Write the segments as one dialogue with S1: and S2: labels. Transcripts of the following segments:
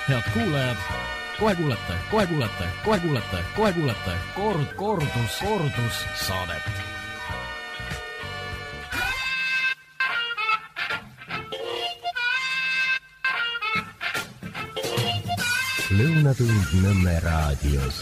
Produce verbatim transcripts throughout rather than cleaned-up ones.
S1: Head kuulajad, kohe kuulete, kohe kuulete, kohe kuulete, kohe kuulete kord, kordus, kordus saadet. Lõunatund Nõmme raadios.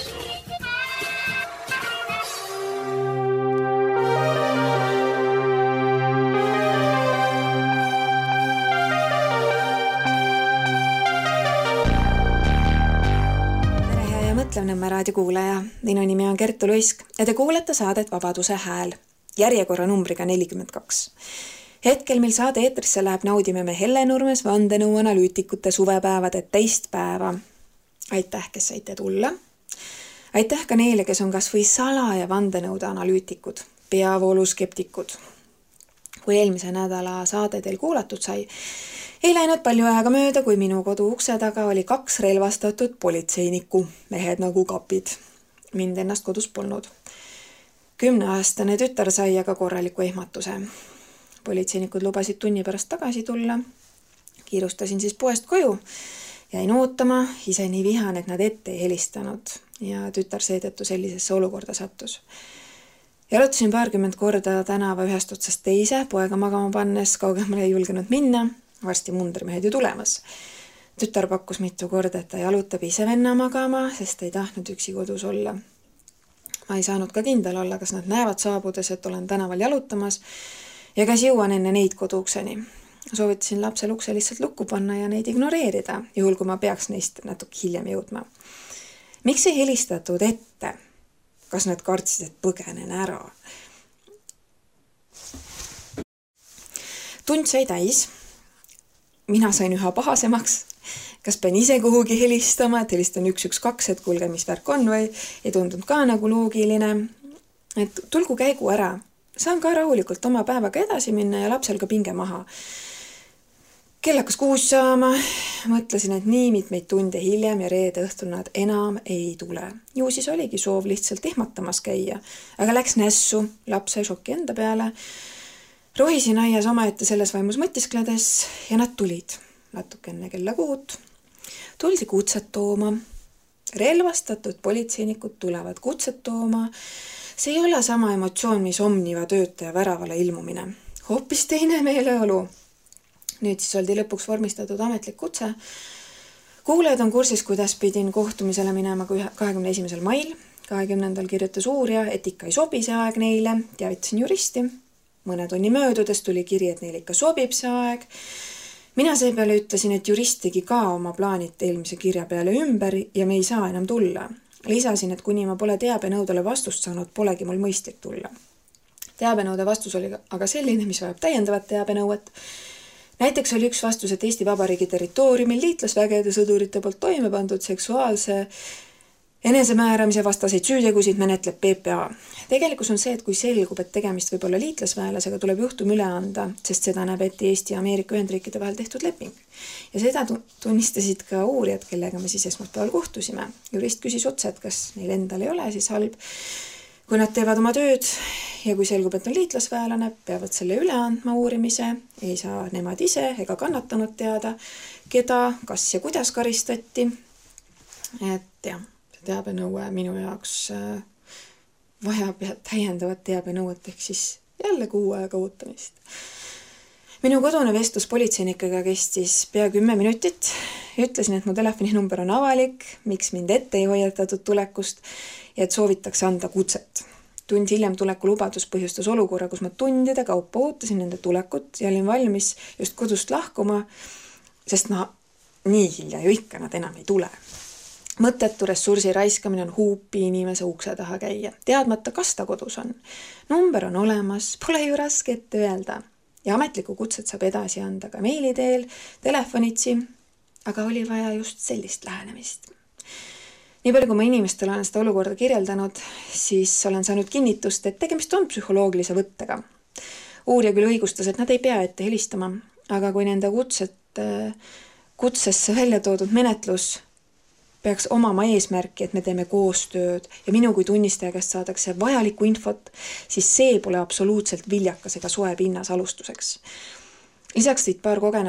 S2: Nõmme raadio kuulaja. Minu nimi on Kertu Luisk ja te kuulete saadet Vabaduse hääl, järjekorra numbriga nelikümmend kaks. Hetkel, mil saade eetrisse läheb, naudime me Hellenurmes vandenõu analüütikute suvepäevade teist päeva. Aitäh, kes saite tulla. Aitäh ka neile, kes on kas või sala- ja vandenõude analüütikud, peavooluskeptikud. Kui eelmise nädala saade teil kuulatud sai, ei läinud palju aega mööda, kui minu kodu ukse taga oli kaks relvastatud politseinikku, mehed nagu kapid. Mind ennast kodus polnud. Kümneaastane tütar sai aga korraliku ehmatuse. Politseinikud lubasid tunni pärast tagasi tulla. Kiirustasin siis poest koju. Jäin ootama, ise nii vihan, et nad ette ei helistanud ja tütar seetõttu sellisesse olukorda sattus. Jalutasin paarkümmend korda tänava ühest otsast teise, poega magama pannes, kaugemale ei julgenud minna. Varsti mundrimehed ju tulemas. Tütar pakkus mitu korda, et ta jalutab ise venna magama, sest ei tahtnud üksi kodus olla. Ma ei saanud ka kindel olla, kas nad näevad saabudes, et olen tänaval jalutamas ja kas jõuan enne neid koduukseni. Soovitasin lapsel ukse lihtsalt lukku panna ja neid ignoreerida, juhul kui ma peaks neist natuke hiljem jõudma. Miks ei helistatud ette? Kas nad kartsid, et põgenen ära? Tund sai täis. Mina sain üha pahasemaks. Kas pean ise kuhugi helistama, et helistan üks üks kaks, et kuulge, mis värk on või ei tundunud ka nagu loogiline. Et tulgu käigu ära. Saan ka rahulikult oma päevaga edasi minna ja lapsel ka pinge maha. Kell hakkas kuus saama. Mõtlesin, et nii mitmeid tunde hiljem ja reede õhtul nad enam ei tule. Ju siis oligi soov lihtsalt ehmatamas käia. Aga läks nässu, laps sai šokki enda peale. Rohisin aias omaette selles vaimus mõtiskledes ja nad tulid natuke enne kella kuut. Tuldi kutset tooma. Relvastatud politseinikud tulevad kutset tooma. See ei ole sama emotsioon, mis Omniva töötaja väravale ilmumine. Hoopis teine meeleolu. Nüüd siis oldi lõpuks vormistatud ametlik kutse. Kuulajad on kursis, kuidas pidin kohtumisele minema kahekümne esimesel mail. kahekümnendal kirjutas uurija, et ikka ei sobi see aeg neile. Teavitasin juristi. Mõne tunni möödudes tuli kiri, et neil ikka sobib see aeg. Mina seepeale ütlesin, et jurist tegi ka oma plaanid eelmise kirja peale ümber ja me ei saa enam tulla. Lisasin, et kuni ma pole teabenõudele vastust saanud, polegi mul mõistlik tulla. Teabenõude vastus oli aga selline, mis vajab täiendavat teabenõuet. Näiteks oli üks vastus, et Eesti Vabariigi territooriumil liitlasvägede sõdurite poolt toime pandud seksuaalse enesemääramise vastaseid süütegusid menetleb P P A. Tegelikus on see, et kui selgub, et tegemist võib olla liitlasväelasega, tuleb juhtum üle anda, sest seda näeb ette Eesti ja Ameerika Ühendriikide vahel tehtud leping. Ja seda tunnistasid ka uurijad, kellega me siis esmaspäeval kohtusime. Jurist küsis otse, et kas neil endal ei ole siis halb. Kui nad teevad oma tööd ja kui selgub, et on liitlasväelane, peavad selle üle andma uurimise, ei saa nemad ise ega kannatanud teada, keda, kas ja kuidas karistati. Et jah, teabenõue minu jaoks vajab täiendavat teabenõuet ehk siis jälle kuu aega ootamist. Minu kodune vestlus politseinikega kestis pea kümme minutit. Ütlesin, et mu telefoninumber on avalik, miks mind ette ei hoiatatud tulekust ja et soovitakse anda kutset. Tund hiljem tuleku lubadus põhjustas olukorra, kus ma tundide kaupa ootasin nende tulekut ja olin valmis just kodust lahkuma, sest ma nii hilja ju ikka nad enam ei tule. Mõttetu ressursi raiskamine on huupi inimese ukse taha käia. Teadmata, kas ta kodus on. Number on olemas, pole ju raske ette öelda. Ja ametliku kutset saab edasi anda ka meili teel, telefonitsi, aga oli vaja just sellist lähenemist. Nii palju, kui ma inimestel olen seda olukorda kirjeldanud, siis olen saanud kinnitust, et tegemist on psühholoogilise võttega. Uurija küll õigustas, et nad ei pea ette helistama, aga kui nende kutset, kutsesse välja toodud menetlus peaks omama eesmärki, et me teeme koostööd ja minu kui tunnistaja käest saadakse vajalikku infot, siis see pole absoluutselt viljakas ega soe pinnas alustuseks. Lisaks tõid paar kogenumat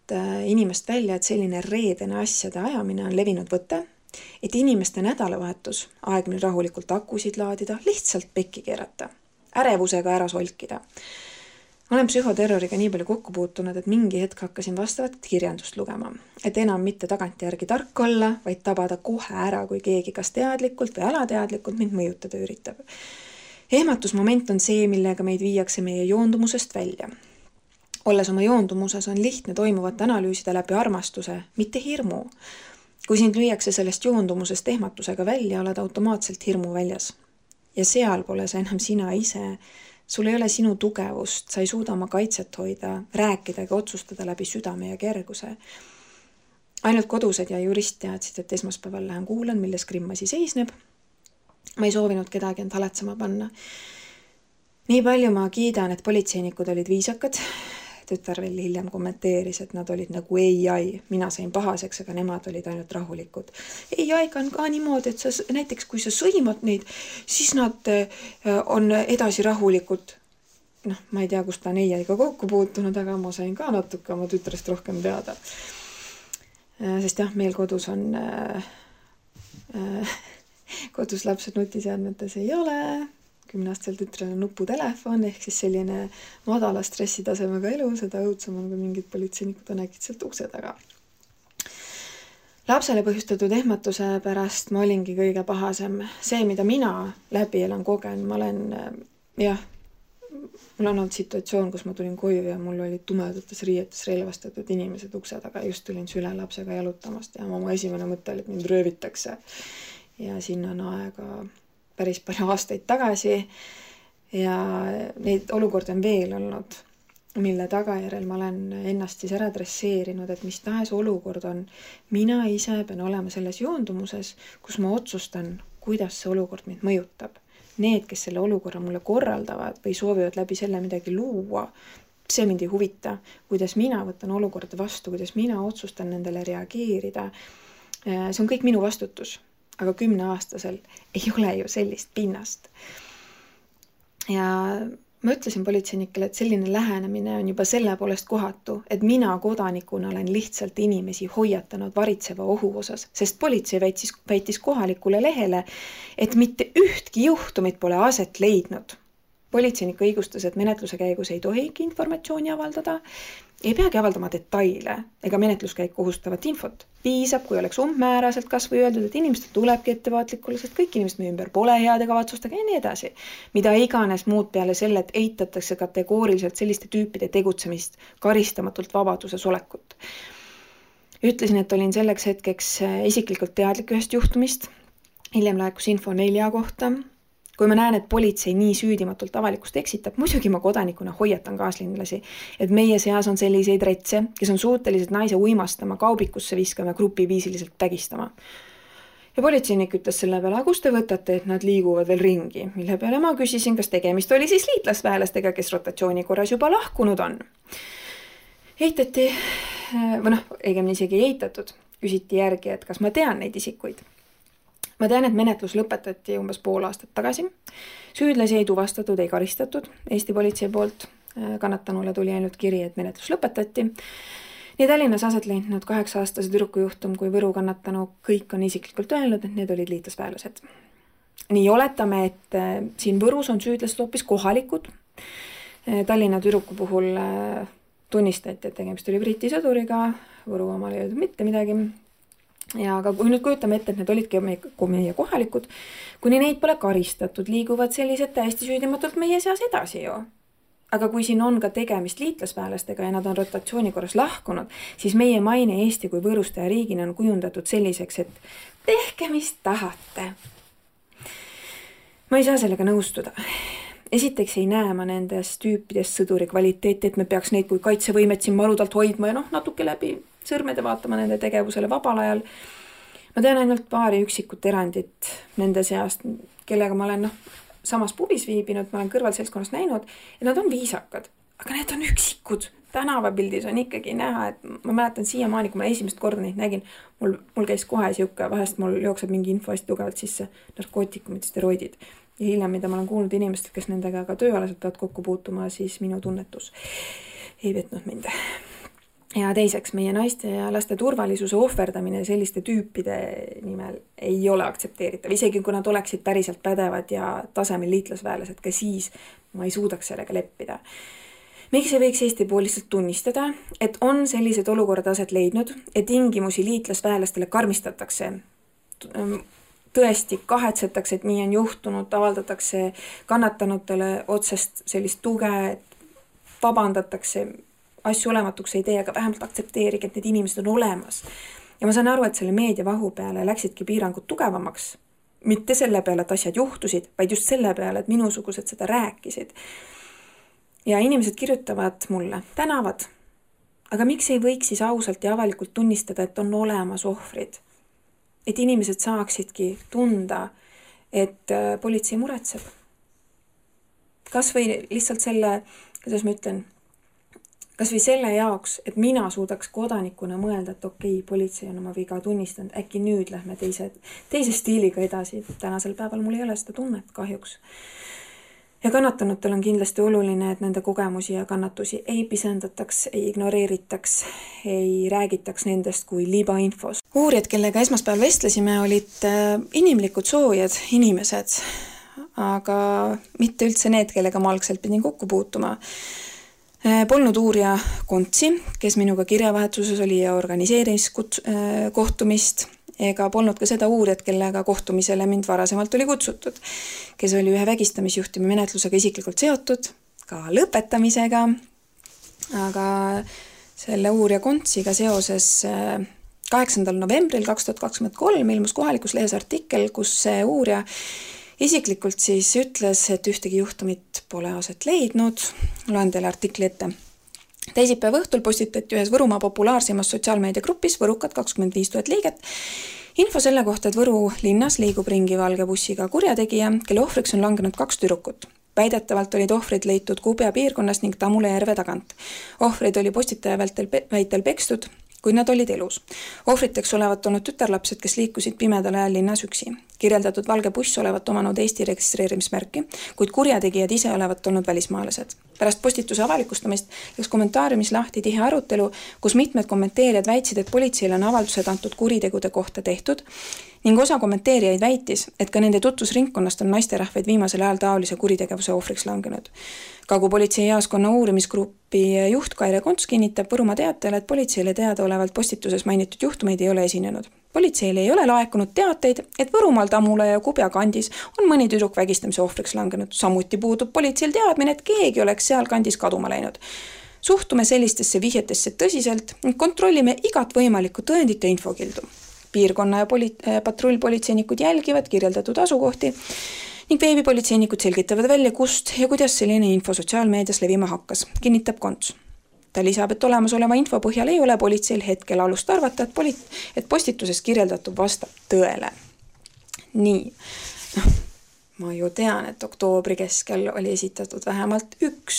S2: inimest välja, et selline reedene asjade ajamine on levinud võte, et inimeste nädalavahetus, aeg neil rahulikult akusid laadida, lihtsalt pekki keerata, ärevusega ära solkida. Olen psühhoterroriga nii palju kokku puutunud, et mingi hetk hakkasin vastavat kirjandust lugema, et enam mitte tagantjärgi tark olla, vaid tabada kohe ära, kui keegi kas teadlikult või alateadlikult mind mõjutada üritab. Ehmatusmoment on see, millega meid viiakse meie joondumusest välja. Olles oma joondumuses on lihtne toimuvat analüüsida läbi armastuse, mitte hirmu. Kui sind lüüakse sellest joondumusest ehmatusega välja, oled automaatselt hirmu väljas. Ja seal pole sa enam sina ise. Sul ei ole sinu tugevust, sa ei suuda oma kaitset hoida, rääkida ega otsustada läbi südame ja kerguse. Ainult kodused ja jurist teadsid, et esmaspäeval lähen kuulan, milles Krimmasi seisneb. Ma ei soovinud kedagi end haletsema panna. Nii palju ma kiidan, et politseinikud olid viisakad. Tütar veel hiljem kommenteeris, et nad olid nagu A I. Mina sain pahaseks, aga nemad olid ainult rahulikud. A I-ga on ka niimoodi, et sa, näiteks kui sa sõimad neid, siis nad on edasi rahulikud. Noh, ma ei tea, kus ta on A I-ga kokku puutunud, aga ma sain ka natuke oma tütrest rohkem teada. Sest jah, meil kodus on... kodus lapsed nutiseadmetes ei ole... kümneastel tütrel on nuputelefon, ehk siis selline madala stressitasemega elu, seda õudsam on, kui mingid politseinikud on äkitselt ukse taga. Lapsele põhjustatud ehmatuse pärast ma olingi kõige pahasem. See, mida mina läbi elan kogen, ma olen, jah, mul on olnud situatsioon, kus ma tulin koju ja mul olid tumedates riietes relvastatud inimesed ukse taga, just tulin süle lapsega jalutamast ja mu esimene mõte oli, et mind röövitakse. Ja sinna on aega päris palju aastaid tagasi ja neid olukordi on veel olnud, mille tagajärjel ma olen ennast siis ära dresseerinud, et mis tahes olukord on. Mina ise pean olema selles joondumuses, kus ma otsustan, kuidas see olukord mind mõjutab. Need, kes selle olukorra mulle korraldavad või soovivad läbi selle midagi luua, see mind ei huvita, kuidas mina võtan olukorda vastu, kuidas mina otsustan nendele reageerida. See on kõik minu vastutus. Aga kümneaastasel ei ole ju sellist pinnast. Ja ma ütlesin politseinikele, et selline lähenemine on juba selle poolest kohatu, et mina kodanikuna olen lihtsalt inimesi hoiatanud varitseva ohu osas, sest politsei väitis, väitis kohalikule lehele, et mitte ühtki juhtumit pole aset leidnud. Politseinik õigustas, et menetluse käigus ei tohigi informatsiooni avaldada, ei peagi avaldama detaile ega menetluskäik kohustavat infot. Piisab, kui oleks umbmääraselt kas või öeldud, et inimestel tulebki ettevaatlikule, sest kõik inimesed meie ümber pole heade kavatsustega ja nii edasi. Mida iganes muud peale selle, et eitatakse kategooriliselt selliste tüüpide tegutsemist karistamatult vabaduses olekut. Ütlesin, et olin selleks hetkeks isiklikult teadlik ühest juhtumist. Hiljem laekus info nelja kohta. Kui ma näen, et politsei nii süüdimatult avalikust eksitab, muidugi ma kodanikuna hoiatan kaaslinlasi, et meie seas on selliseid retse, kes on suutelised naise uimastama, kaubikusse viskama ja grupiviisiliselt tägistama. Ja politseinik ütles selle peale, kus te võtate, et nad liiguvad veel ringi, mille peale ma küsisin, kas tegemist oli siis liitlasväelastega, kes rotatsiooni korras juba lahkunud on. Eitati, või noh, õigemini isegi ei eitatud, küsiti järgi, et kas ma tean neid isikuid. Ma tean, et menetlus lõpetati umbes pool aastat tagasi. Süüdlasi ei tuvastatud, ei karistatud Eesti politsei poolt. Kannatanule tuli ainult kiri, et menetlus lõpetati. Nii Tallinnas aset leidnud kaheksa aastase tüdruku juhtum kui Võru kannatanu kõik on isiklikult öelnud, et need olid liitlasväelased. Nii oletame, et siin Võrus on süüdlased hoopis kohalikud. Tallinna tüdruku puhul tunnistati, et tegemist oli Briti sõduriga. Võru omal ei öeldud mitte midagi. Ja aga kui nüüd kujutame ette, et need olidki meie kohalikud, kuni neid pole karistatud, liiguvad sellised täiesti süüdimatult meie seas edasi ju. Aga kui siin on ka tegemist liitlasväelastega ja nad on rotatsiooni korras lahkunud, siis meie maine Eesti kui võõrustaja riigina on kujundatud selliseks, et tehke mis tahate. Ma ei saa sellega nõustuda. Esiteks ei näe ma nendest tüüpidest sõduri kvaliteeti, et me peaks neid kui kaitsevõimet siin marudalt hoidma ja noh, natuke läbi sõrmede vaatama nende tegevusele vabal ajal. Ma tean ainult paari üksikut erandit nende seast, kellega ma olen noh, samas pubis viibinud, ma olen kõrval seltskonnas näinud, et nad on viisakad, aga need on üksikud. Tänavapildis on ikkagi näha, et ma mäletan siiamaani, kui ma esimest korda neid nägin, mul, mul käis kohe siuke, vahest mul jookseb mingi info hästi tugevalt sisse, narkootikumid, steroidid. Ja hiljem, mida ma olen kuulnud inimestel, kes nendega ka tööalaselt peavad kokku puutuma, siis minu tunnetus ei vetnud mind. Ja teiseks, meie naiste ja laste turvalisuse ohverdamine selliste tüüpide nimel ei ole aktsepteeritav. Isegi kui nad oleksid päriselt pädevad ja tasemel liitlasväelased, ka siis ma ei suudaks sellega leppida. Miks ei võiks Eesti pool lihtsalt tunnistada, et on sellised olukorrad aset leidnud, et tingimusi liitlasväelastele karmistatakse. Tõesti kahetsetakse, et nii on juhtunud, avaldatakse kannatanutele otsest sellist tuge, et vabandatakse, asju olematuks ei tee, aga vähemalt aktsepteerige, et need inimesed on olemas. Ja ma saan aru, et selle meediavahu peale läksidki piirangud tugevamaks. Mitte selle peale, et asjad juhtusid, vaid just selle peale, et minusugused seda rääkisid. Ja inimesed kirjutavad mulle, tänavad, aga miks ei võiks siis ausalt ja avalikult tunnistada, et on olemas ohvrid? Et inimesed saaksidki tunda, et politsei muretseb. Kas või lihtsalt selle, kuidas ma ütlen, kas või selle jaoks, et mina suudaks kodanikuna mõelda, et okei, politsei on oma viga tunnistanud, äkki nüüd lähme teise, teise stiiliga edasi. Tänasel päeval mul ei ole seda tunnet kahjuks. Ja kannatanutel on kindlasti oluline, et nende kogemusi ja kannatusi ei pisendataks, ei ignoreeritaks, ei räägitaks nendest kui libainfos. Uurijad, kellega esmaspäeval vestlesime, olid inimlikud soojad inimesed, aga mitte üldse need, kellega ma algselt pidin kokku puutuma. Polnud uurija Kontsi, kes minuga kirjavahetuses oli ja organiseeris kohtumist, ega polnud ka seda uurijat, kellega kohtumisele mind varasemalt oli kutsutud, kes oli ühe vägistamisjuhtumi menetlusega isiklikult seotud, ka lõpetamisega, aga selle uurija Kontsiga seoses kaheksandal novembril kaks tuhat kakskümmend kolm ilmus kohalikus lehes artikkel, kus see uurija isiklikult siis ütles, et ühtegi juhtumit pole aset leidnud. Loen teile artikli ette. Teisipäeva õhtul postitati ühes Võrumaa populaarsemas sotsiaalmeediagrupis Võrukad kakskümmend viis tuhat liiget info selle kohta, et Võru linnas liigub ringi valge bussiga kurjategija, kelle ohvriks on langenud kaks tüdrukut. Väidetavalt olid ohvrid leitud Kubja piirkonnas ning Tamule järve tagant. Ohvrid oli postitaja väitel pekstud, kuid nad olid elus. Ohvriteks olevat olnud tütarlapsed, kes liikusid pimedal ajal linnas üksi. Kirjeldatud valge buss olevat omanud Eesti registreerimismärki, kuid kurjategijad ise olevat olnud välismaalased. Pärast postituse avalikustamist läks kommentaariumis lahti tihe arutelu, kus mitmed kommenteerijad väitsid, et politseile on avaldused antud kuritegude kohta tehtud ning osa kommenteerijaid väitis, et ka nende tutvusringkonnast on naisterahvaid viimasel ajal taolise kuritegevuse ohvriks langenud. Kagu politsei jaaskonna uurimisgrupi juht Kaire Konts kinnitab Võrumaa teatajale, et politseile teadaolevalt postituses mainitud juhtumeid ei ole esinenud. Politseile ei ole laekunud teateid, et Võrumaal Tamula ja Kubja kandis on mõni tüdruk vägistamise ohvriks langenud. Samuti puudub politseil teadmine, et keegi oleks seal kandis kaduma läinud. Suhtume sellistesse vihjetesse tõsiselt ning kontrollime igat võimalikku tõendit ja infokildu. Piirkonna ja poli- patrullpolitseinikud jälgivad kirjeldatud asukohti ning veebipolitseinikud selgitavad välja, kust ja kuidas selline info sotsiaalmeedias levima hakkas, kinnitab Konts. Ta lisab, et olemasoleva info põhjal ei ole politseil hetkel alust arvata, et, poli- et postituses kirjeldatud vastab tõele. Nii, no, ma ju tean, et oktoobri keskel oli esitatud vähemalt üks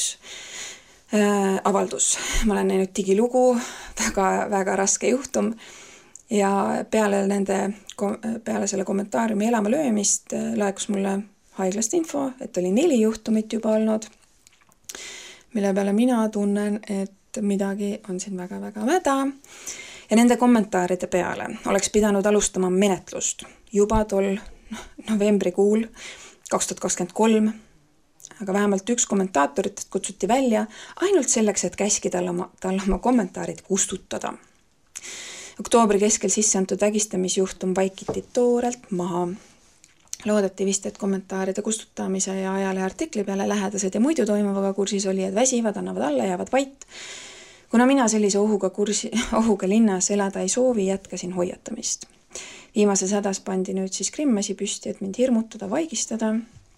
S2: äh, avaldus. Ma olen näinud digilugu, väga, väga raske juhtum ja peale, nende, peale selle kommentaariumi elama löömist laekus mulle haiglast info, et oli neli juhtumit juba olnud, mille peale mina tunnen, et midagi on siin väga-väga mäda. Ja nende kommentaaride peale oleks pidanud alustama menetlust juba tol novembrikuul kaks tuhat kakskümmend kolm, aga vähemalt üks kommentaatoritest kutsuti välja ainult selleks, et käski tal oma, tal oma kommentaarid kustutada. Oktoobri keskel sisse antud vägistamisjuhtum vaikiti toorelt maha. Loodati vist, et kommentaaride kustutamise ja ajale artikli peale lähedased ja muidu toimuvaga kursis oli, et väsivad, annavad alla, jäävad vait. Kuna mina sellise ohuga, kursi, ohuga linnas elada ei soovi, jätkasin hoiatamist. Viimases hädas pandi nüüd siis krimmasi püsti, et mind hirmutada, vaigistada.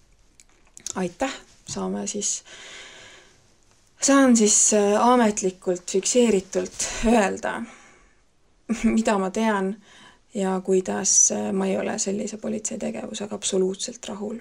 S2: Aitäh, saame siis, saan siis ametlikult, fikseeritult öelda, mida ma tean ja kuidas ma ei ole sellise politsei tegevusega absoluutselt rahul.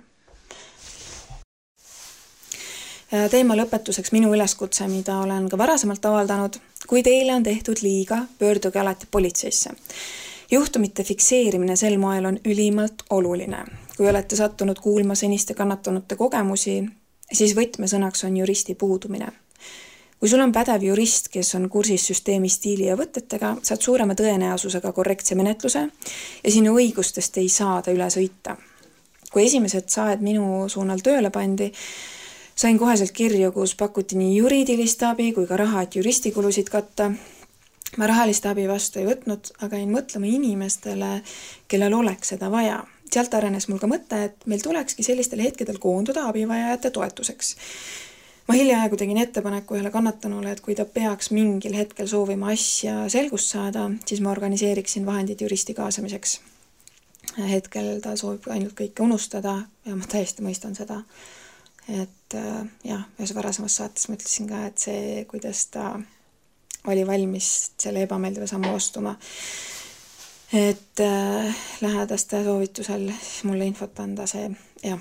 S2: Teema lõpetuseks minu üleskutse, mida olen ka varasemalt avaldanud. Kui teile on tehtud liiga, pöörduge alati politseisse. Juhtumite fikseerimine sel moel on ülimalt oluline. Kui olete sattunud kuulma seniste kannatanute kogemusi, siis võtmesõnaks on juristi puudumine. Kui sul on pädev jurist, kes on kursis süsteemi stiili ja võtetega, saad suurema tõenäosusega korrektse menetluse ja sinu õigustest ei saada üle sõita. Kui esimesed saed minu suunal tööle pandi, sain koheselt kirju, kus pakuti nii juriidilist abi kui ka raha, et juristikulusid katta. Ma rahalist abi vastu ei võtnud, aga jäin mõtlema inimestele, kellel oleks seda vaja. Sealt arenes mul ka mõte, et meil tulekski sellistel hetkedel koonduda abivajajate toetuseks. Ma hiljaaegu tegin ettepaneku ühele kannatanule, et kui ta peaks mingil hetkel soovima asja selgust saada, siis ma organiseeriksin vahendid juristi kaasamiseks. Hetkel ta soovib ainult kõike unustada ja ma täiesti mõistan seda. Et jah, ühes varasemas saates mõtlesin ka, et see, kuidas ta oli valmis selle ebameeldiva sammu astuma, et lähedaste soovitusel siis mulle infot anda see, jah.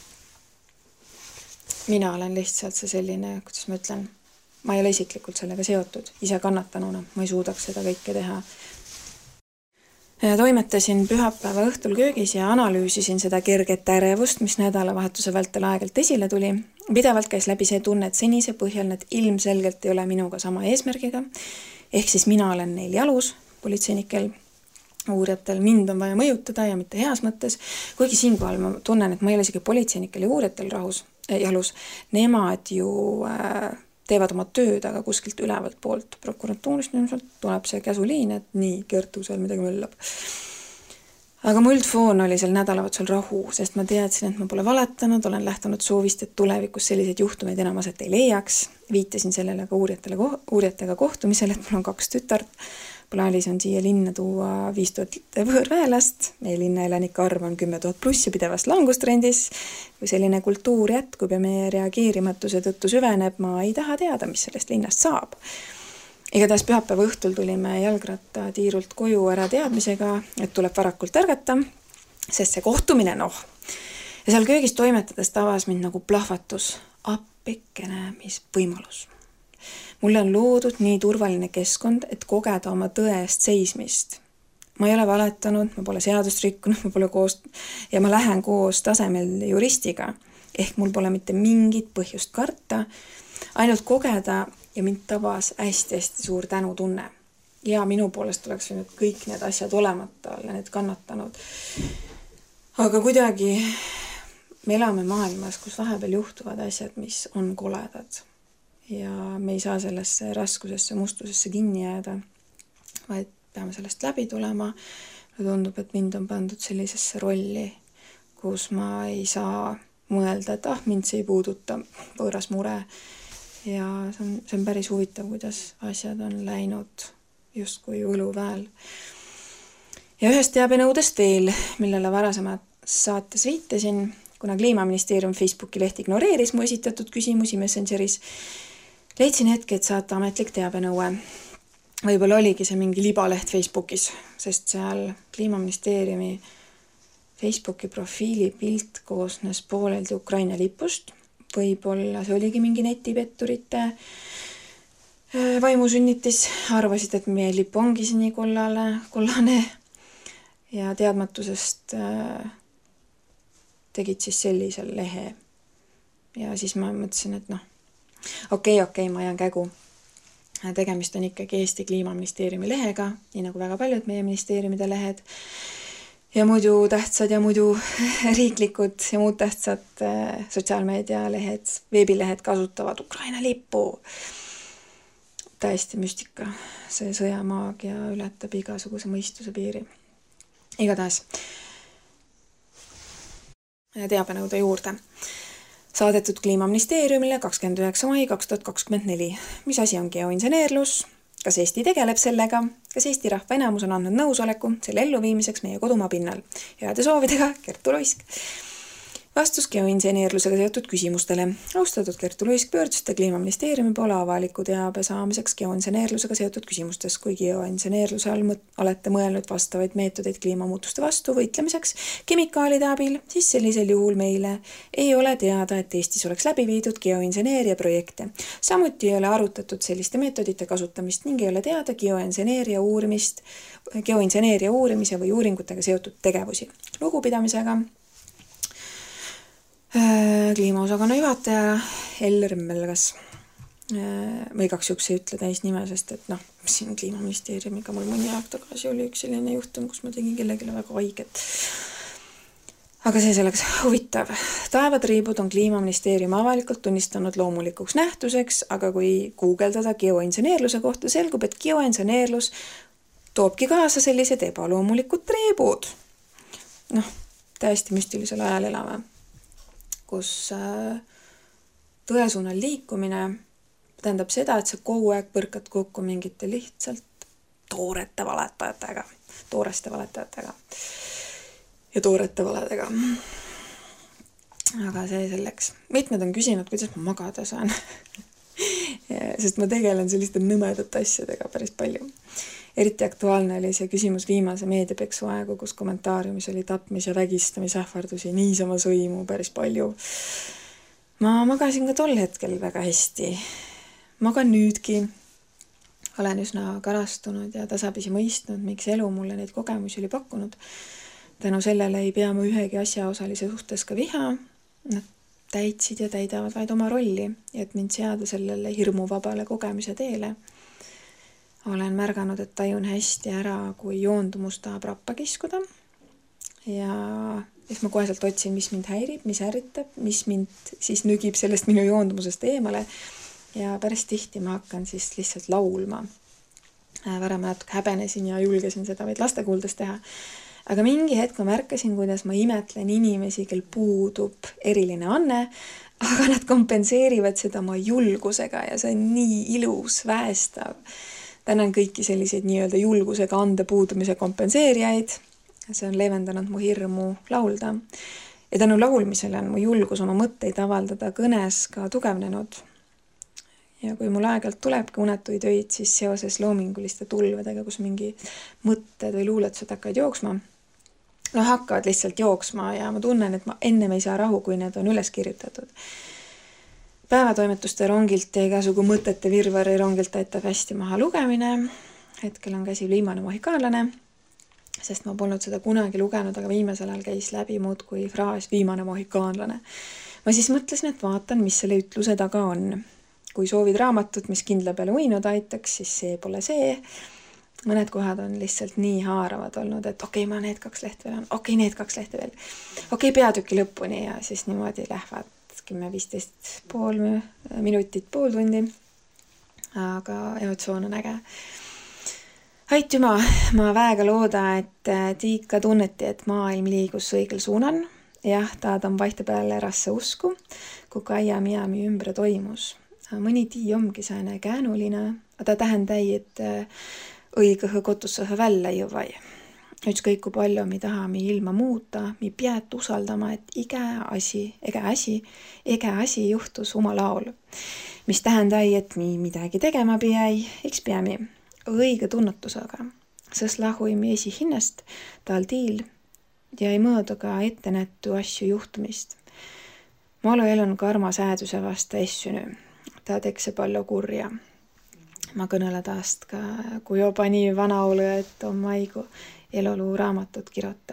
S2: Mina olen lihtsalt see selline, kuidas ma ütlen, ma ei ole isiklikult sellega seotud, ise kannatanuna, ma ei suudaks seda kõike teha. Toimetasin pühapäeva õhtul köögis ja analüüsisin seda kerget ärevust, mis nädalavahetuse vältel aegelt esile tuli. Pidevalt käis läbi see tunne, et senise põhjal need ilmselgelt ei ole minuga sama eesmärgiga, ehk siis mina olen neil jalus, politseinikel, uurijatel, mind on vaja mõjutada ja mitte heas mõttes, kuigi siinkohal ma tunnen, et ma ei ole isegi politseinikel ja uurijatel rahus, jalus, nemad ju äh, teevad oma tööd, aga kuskilt ülevalt poolt prokuratuurist tuleb see käsuliin, et nii, Kertu seal midagi möllab. Aga mu üldfoon oli seal nädalavatusel rahu, sest ma teadsin, et ma pole valetanud, olen lähtunud soovist, et tulevikus selliseid juhtumeid enam aset ei leiaks. Viitasin sellele ka uurijatele, uurijatega kohtumisel, et mul on kaks tütart. Plaanis on siia linna tuua viis tuhat võõrväelast. Meie linna elanike arv on kümme tuhat pluss ja pidevast langustrendis. Kui selline kultuur jätkub ja meie reageerimatuse tõttu süveneb, ma ei taha teada, mis sellest linnast saab. Igatahes pühapäeva õhtul tulime jalgratta tiirult koju ära teadmisega, et tuleb varakult ärgata, sest see kohtumine, noh. Ja seal köögis toimetades tavas mind nagu plahvatus, appikene, mis võimalus. Mulle on loodud nii turvaline keskkond, et kogeda oma tõe eest seismist. Ma ei ole valetanud, ma pole seadust rikkunud, ma pole koos, ja ma lähen koos tasemel juristiga. Ehk mul pole mitte mingit põhjust karta, ainult kogeda ja mind tabas hästi-hästi suur tänutunne. Ja minu poolest oleks võinud kõik need asjad olemata olla, need kannatanud. Aga kuidagi me elame maailmas, kus vahepeal juhtuvad asjad, mis on koledad. Ja me ei saa sellesse raskusesse, mustusesse kinni jääda, vaid peame sellest läbi tulema. Ja tundub, et mind on pandud sellisesse rolli, kus ma ei saa mõelda, et ah, mind see ei puuduta, võõras mure. Ja see on, see on päris huvitav, kuidas asjad on läinud justkui võluväel. Ja ühest teabenõudest veel, millele varasemalt saates viitasin, kuna Kliimaministeerium Facebooki leht ignoreeris mu esitatud küsimusi Messengeris, leidsin hetke, et saata ametlik teabenõue. Võib-olla oligi see mingi libaleht Facebookis, sest seal Kliimaministeeriumi Facebooki profiili pilt koosnes pooleldi Ukraina lipust. Võib-olla see oligi mingi netipetturite vaimusünnitis. Arvasid, et meie lipp ongi see nii kollane, kollane ja teadmatusest tegid siis sellisel lehe. Ja siis ma mõtlesin, et noh, okei, okei, ma jään kägu. Tegemist on ikkagi Eesti Kliimaministeeriumi lehega, nii nagu väga paljud meie ministeeriumide lehed. Ja muidu tähtsad ja muidu riiklikud ja muud tähtsad sotsiaalmeedia lehed, veebilehed kasutavad Ukraina lippu. Täiesti müstika. See sõjamaagia ületab igasuguse mõistuse piiri. Igatahes teabenõude juurde. Saadetud Kliimaministeeriumile kakskümmend üheksa mai kaks tuhat kakskümmend neli. Mis asi on geoinseneerlus? Kas Eesti tegeleb sellega? Kas Eesti rahva enamus on andnud nõusoleku selle elluviimiseks meie kodumaa pinnal? Heade soovidega, Kertu Luisk. Vastus geoinseneerlusega seotud küsimustele. Austatud Kertu Luisk, pöördusite Kliimaministeeriumi poole avaliku teabe saamiseks geoinseneerlusega seotud küsimustes. Kui geoinseneerluse all olete mõelnud vastavaid meetodeid kliimamuutuste vastu võitlemiseks kemikaalide abil, siis sellisel juhul meile ei ole teada, et Eestis oleks läbi viidud geoinseneeria projekte. Samuti ei ole arutatud selliste meetodite kasutamist ning ei ole teada geoinseneeria uurimist, geoinseneeria uurimise või uuringutega seotud tegevusi. Lugupidamisega kliimaosakonna juhataja Eller Melgas. ma igaks juks ei ütle täis nime, sest et noh, siin Kliimaministeeriumiga mul mõni aeg tagasi oli üks selline juhtum, kus ma tegin kellegile väga haiget. Aga see selleks huvitav. Taevatriibud on Kliimaministeerium avalikult tunnistanud loomulikuks nähtuseks, aga kui guugeldada geoinseneerluse kohta, selgub, et geoinseneerlus toobki kaasa sellised ebaloomulikud triibud. Noh, täiesti müstilisel ajal elame, kus tõesuunal liikumine tähendab seda, et sa kogu aeg põrkad kokku mingite lihtsalt toorete valetajatega, tooreste valetajatega. Ja toorete valedega. Aga see selleks. Mitmed on küsinud, kuidas ma magada saan. Sest ma tegelen selliste nõmedate asjadega päris palju. Eriti aktuaalne oli see küsimus viimase meediapeksu aegu, kus kommentaariumis oli tapmis- ja vägistamisähvardusi niisama sõimu päris palju. Ma magasin ka tol hetkel väga hästi. Magan nüüdki. Olen üsna karastunud ja tasapisi mõistnud, miks elu mulle neid kogemusi oli pakkunud. Tänu sellele ei pea ma ühegi asjaosalise suhtes ka viha. Nad täitsid ja täidavad vaid oma rolli, et mind seada sellele hirmuvabale kogemise teele. Olen märganud, et tajun hästi ära, kui joondumus tahab rappa kiskuda. Ja siis ma koheselt otsin, mis mind häirib, mis ärritab, mis mind siis nügib sellest minu joondumusest eemale. Ja päris tihti ma hakkan siis lihtsalt laulma. Varem natuke häbenesin ja julgesin seda vaid laste kuuldes teha. Aga mingi hetk ma märkasin, kuidas ma imetlen inimesi, kel puudub eriline anne, aga nad kompenseerivad seda oma julgusega ja see on nii ilus, väestav. Tänan kõiki selliseid nii-öelda julgusega ande puudumise kompenseerijaid. See on leevendanud mu hirmu laulda. Ja tänu laulmisele on mu julgus oma mõtteid avaldada kõnes ka tugevnenud. Ja kui mul aegalt tulebki unetuid öid, siis seoses loominguliste tulvedega, kus mingi mõtted või luuletused hakkavad jooksma, no hakkavad lihtsalt jooksma ja ma tunnen, et ma ennem ei saa rahu, kui need on üles kirjutatud. Päevatoimetuste rongilt ja igasugu mõtete virvari rongilt aitab hästi maha lugemine. Hetkel on käsil Viimane mohikaanlane, sest ma polnud seda kunagi lugenud, aga viimasel ajal käis läbi muud kui fraas Viimane mohikaanlane. Ma siis mõtlesin, et vaatan, mis selle ütluse taga on. Kui soovid raamatut, mis kindla peale uinud aitaks, siis see pole see. Mõned kohad on lihtsalt nii haaravad olnud, et okei, okay, ma need kaks lehte veel on, okei, okay, need kaks lehte veel. Okei, okay, peatüki lõpuni ja siis niimoodi lähevad kümme viisteist pool minutit, pool tundi. Aga emotsioon on äge. Aitüma, ma väga looda, et te ikka tunneti, et maailm liigus õigel suunan. Jah, taadan vaihte peale rasse usku, kui Kaia Miami ümbre toimus. Mõni tii omgi sääne käänuline, ta tähendäi, et õigõhõ kotussõhõ välja jõvai. Ükskõik kui palju mi taha mi ilma muuta, mi pead usaldama, et iga asi, ega asi, ega asi juhtus oma laul. Mis tähendäi, et mi midagi tegema piäi, eks peami õige tunnetusega. Sõs lahui mi esi hinnast tal tiil ja ei mõõdu ka ettenättu asju juhtumist. Malu elun karma sääduse vasta essüny. Ta tekse palju kurja. Ma kõnele taast ka, kui joba nii vana olu, et on maigu eluluu raamatut kirota.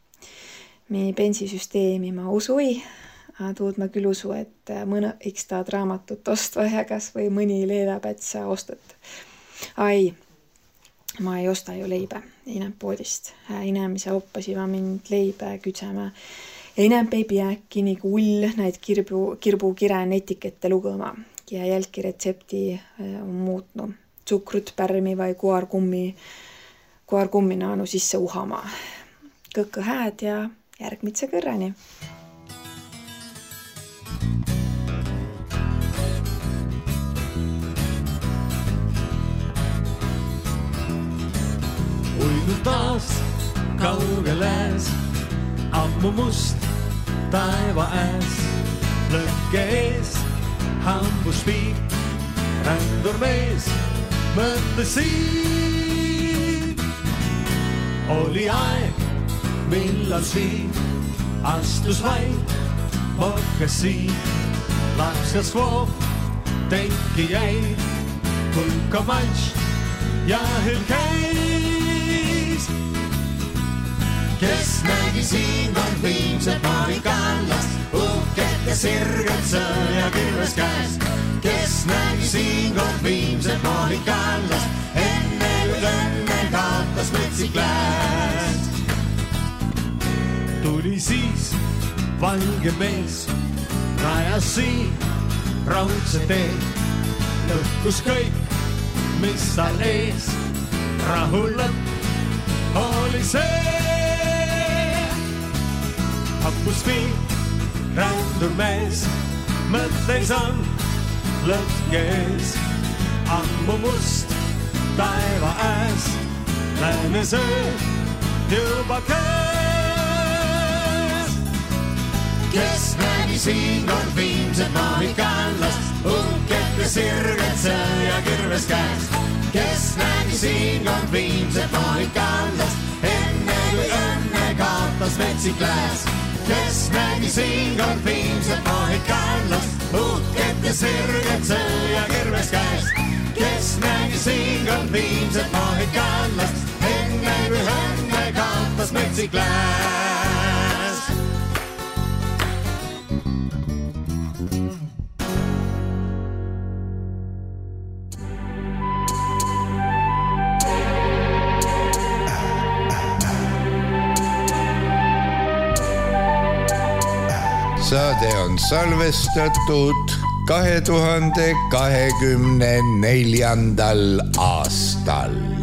S2: Mi bensisüsteemi ma usui, tuud ma küll usu, et mõne iks taad raamatut ostva ja kas või mõni leedapätsa ostat. Ai, ma ei osta ju leibe inämp poodist. Inämise oppasiva mind leibe kütsema ja inämp ei piäki nii kull näid kirbu, kirbu kiren etikette lugema. Ja jälki retsepti on muutnu. Tsukrut, pärmi vai kuarkummi, kuarkummi naanu sisse uhama. Kõkke hääd ja järgmitse kõrrani.
S3: Uidud taas kaugeles, ammu must taeva ääs, lõkke ees. Hambus viib, rändur mees, mõtlesin. Oli aeg, millal siin astus vaid pokasiin. Lapskas voog, tenki jäi, kulka matš ja hel käis. Kes nägi siin on viimset mohikaanlast, uhket ja sirgelt sõja kirves käes. Kes kes nägi siin kord viimset mohikanlast, enne kui õnne kaotas metsikläs. Tuli siis valge mees, rajas siin raudse tee, lõhkus kõik, mis tal ees, rahullat oli see. Happus viin, rändur mees, mõtteis on lõhkees, ammu must taeva ääs, läänes öö juba käes. Kes nägi siin kord viimset mohikanlast, uhket ja sirget sõõ ja kirves käes. Kes nägi siin kord viimset mohikanlast, enne kui õnne kaotas metsikläs. Kes nägi siin kord viimset mohikanlast, uhket ja sirget sõõ ja kirves käes. Kes nägi siin kord viimset mohikanlast, enne kui õnne kaotas metsikläs.
S4: Saade on salvestatud kahe tuhande kahekümne neljandal aastal.